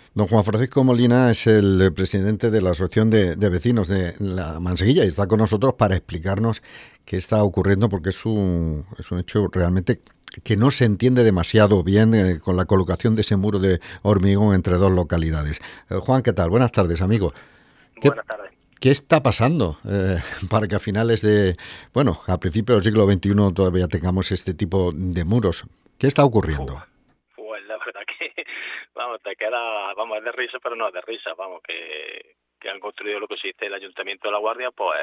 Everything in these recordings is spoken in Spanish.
Don Juan Francisco Molina es el presidente de la Asociación de Vecinos de la Manseguilla y está con nosotros para explicarnos qué está ocurriendo porque es un hecho realmente que no se entiende demasiado bien con la colocación de ese muro de hormigón entre dos localidades. Juan, ¿qué tal? Buenas tardes, amigo. ¿Qué, Buenas tardes. qué está pasando para que a finales a principios del siglo XXI todavía tengamos este tipo de muros? ¿Qué está Uf, ocurriendo? pues la verdad que, vamos, te queda, vamos, es de risa, pero no es de risa, vamos, que han construido lo que se dice el Ayuntamiento de La Guardia, pues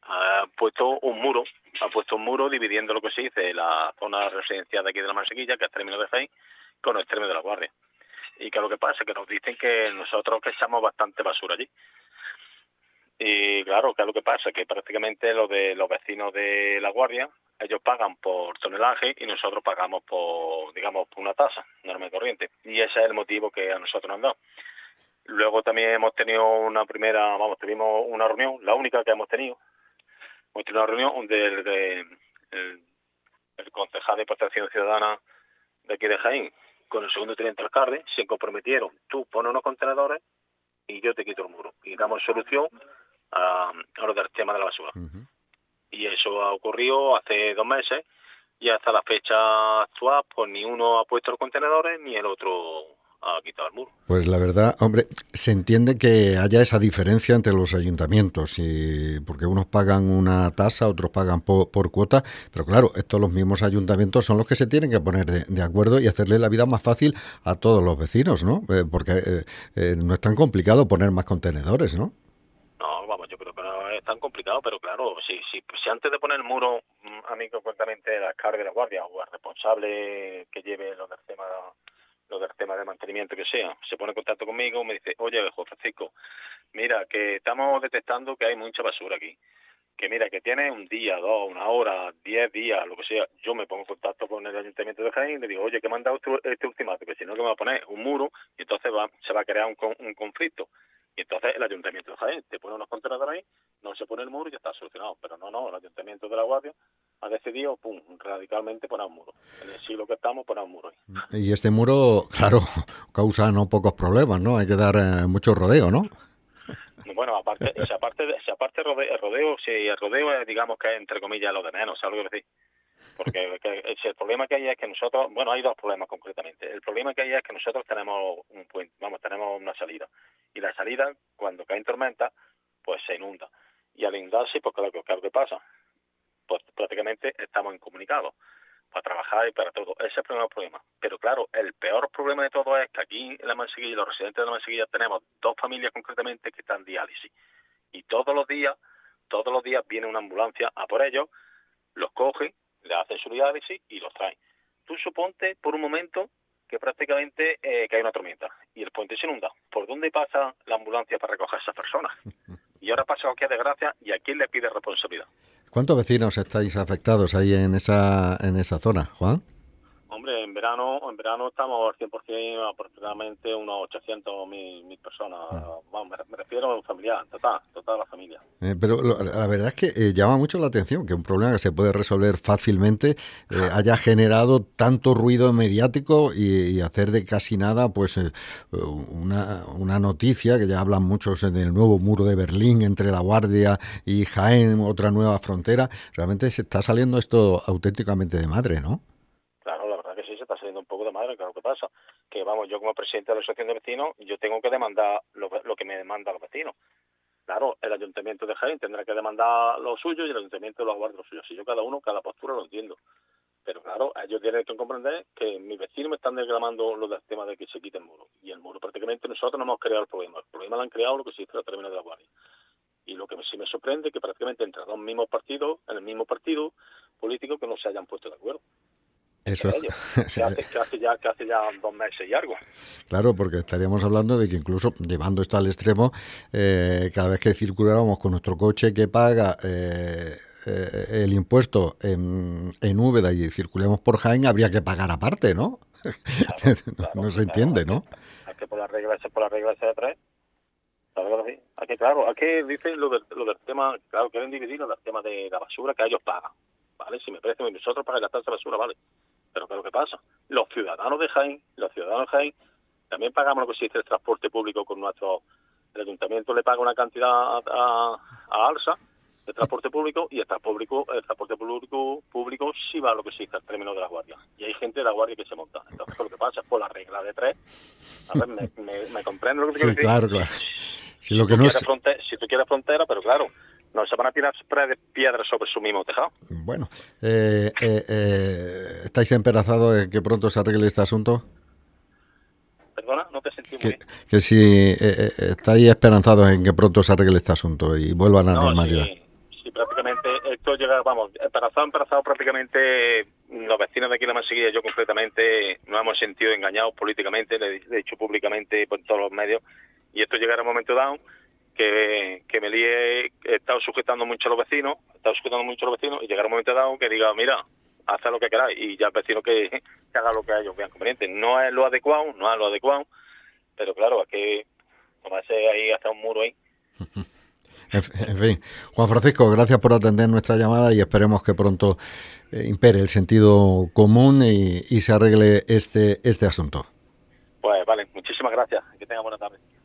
ha puesto un muro dividiendo lo que se dice la zona residencial de aquí de la Mansequilla, que es término de Jaén, con el término de La Guardia. Y que lo que pasa es que nos dicen que nosotros que echamos bastante basura allí. Y claro, ¿qué es lo que pasa? Que prácticamente los vecinos de La Guardia, ellos pagan por tonelaje y nosotros pagamos por, digamos, por una tasa normal y corriente. Y ese es el motivo que a nosotros nos han dado. Luego también hemos tenido tuvimos una reunión, la única que hemos tenido. Hemos tenido una reunión donde el, el concejal de Protección Ciudadana de aquí de Jaén, con el segundo teniente alcalde, se comprometieron, tú pones unos contenedores y yo te quito el muro. Y damos solución a lo del tema de la basura. Uh-huh. Y eso ha ocurrido hace 2 meses y hasta la fecha actual pues ni uno ha puesto los contenedores ni el otro ha quitado el muro. Pues la verdad, hombre, se entiende que haya esa diferencia entre los ayuntamientos, porque unos pagan una tasa, otros pagan por cuota, pero claro, estos los mismos ayuntamientos son los que se tienen que poner de acuerdo y hacerle la vida más fácil a todos los vecinos, ¿no? Porque no es tan complicado poner más contenedores, ¿no? No, vamos, yo creo que no es tan complicado, pero claro, si antes de poner el muro, a mí concretamente el alcalde de la Guardia o el responsable que lleve lo del tema de mantenimiento que sea, se pone en contacto conmigo, me dice, oye, Juan Francisco, mira, que estamos detectando que hay mucha basura aquí. Que mira, que tiene un día, 2, 1 hora, 10 días, lo que sea, yo me pongo en contacto con el Ayuntamiento de Jaén y le digo, oye, que me han dado este ultimátum, que si no que me va a poner un muro y entonces se va a crear un conflicto. Y entonces el Ayuntamiento de Jaén te pone unos contenedores ahí, no se pone el muro y ya está solucionado. Pero no, el Ayuntamiento de La Guardia ha decidido, radicalmente poner un muro. En el siglo que estamos, poner un muro ahí. Y este muro, claro, causa no pocos problemas, ¿no? Hay que dar mucho rodeo, ¿no? Bueno, el rodeo, sí, el rodeo es, digamos que es, entre comillas, lo de menos, ¿sabes lo que decir? Porque el problema que hay es que nosotros, bueno, hay dos problemas concretamente. El problema que hay es que nosotros tenemos un puente, tenemos una salida. Y la salida, cuando cae tormenta, pues se inunda. Y al inundarse, pues claro que pasa. Pues prácticamente estamos incomunicados para trabajar y para todo. Ese es el primer problema. Pero claro, el peor problema de todo es que aquí en la Manseguilla, los residentes de la Manseguilla, tenemos dos familias concretamente que están en diálisis. Y todos los días viene una ambulancia a por ellos, los coge, le hacen su diálisis y los traen. Tú suponte por un momento que prácticamente que hay una tormenta y el puente se inunda. ¿Por dónde pasa la ambulancia para recoger a esas personas? Y ahora pasa cualquier desgracia y ¿a quién le pide responsabilidad? ¿Cuántos vecinos estáis afectados ahí en esa zona, Juan? Hombre, en verano estamos al 100% aproximadamente unos 800.000 personas. Vamos, me refiero a un familiar, total la familia. Pero la verdad es que llama mucho la atención que un problema que se puede resolver fácilmente haya generado tanto ruido mediático y hacer de casi nada pues una noticia que ya hablan muchos del nuevo muro de Berlín entre La Guardia y Jaén, otra nueva frontera. Realmente se está saliendo esto auténticamente de madre, ¿no? Claro, la verdad que sí, se está saliendo un poco de madre, claro que pasa. Que vamos, yo como presidente de la asociación de vecinos, yo tengo que demandar lo que me demandan los vecinos. Claro, el ayuntamiento de Jaén tendrá que demandar lo suyo y el ayuntamiento de La Guardia lo suyo. Si yo cada postura lo entiendo. Pero claro, ellos tienen que comprender que mis vecinos me están reclamando lo del tema de que se quite el muro. Y el muro prácticamente nosotros no hemos creado el problema. El problema lo han creado lo que se dice la término de La Guardia. Y lo que sí me sorprende es que prácticamente entre dos mismos partidos, en el mismo partido político, que no se hayan puesto de acuerdo Eso entre ellos. es. Que hace ya 2 meses y algo. Claro, porque estaríamos hablando de que incluso llevando esto al extremo, cada vez que circuláramos con nuestro coche que paga el impuesto en Úbeda y circulemos por Jaén, habría que pagar aparte, ¿no? Claro, No claro, se claro. entiende, ¿no? Hay que por la regla ese de tres. ¿Sabes lo que sí? Aquí dicen lo del tema, claro, quieren dividir lo del tema de la basura que ellos pagan. ¿Vale? Si me parece muy nosotros para gastar esa basura, vale. Pero ¿qué es lo que pasa? Los ciudadanos de Jaén, También pagamos lo que se dice el transporte público con nuestro... El ayuntamiento le paga una cantidad a ALSA de transporte público, y el transporte público sí va a lo que se dice al término de la guardia. Y hay gente de la guardia que se monta. Entonces, lo que pasa es por la regla de 3. A ver, me comprende lo que te quiero decir. Claro, claro. Si tú quieres frontera, pero claro, no se van a tirar piedras sobre su mismo tejado. Bueno, ¿estáis emperazados en que pronto se arregle este asunto? Perdona, no te sentí muy bien. Que si estáis esperanzados en que pronto se arregle este asunto y vuelva a la normalidad. Sí, prácticamente esto llega, vamos, embarazado prácticamente los vecinos de aquí de la Manseguilla, yo concretamente, nos hemos sentido engañados políticamente, le he dicho públicamente por todos los medios, y esto llegará a un momento dado que me he estado sujetando mucho a los vecinos, y llegará un momento dado que diga, mira, haz lo que queráis, y ya el vecino que haga lo que a ellos vean conveniente. No es lo adecuado, pero claro, es que como ese ahí hasta un muro ahí. En fin, Juan Francisco, gracias por atender nuestra llamada y esperemos que pronto impere el sentido común y se arregle este asunto. Pues vale, muchísimas gracias. Que tenga buena tarde.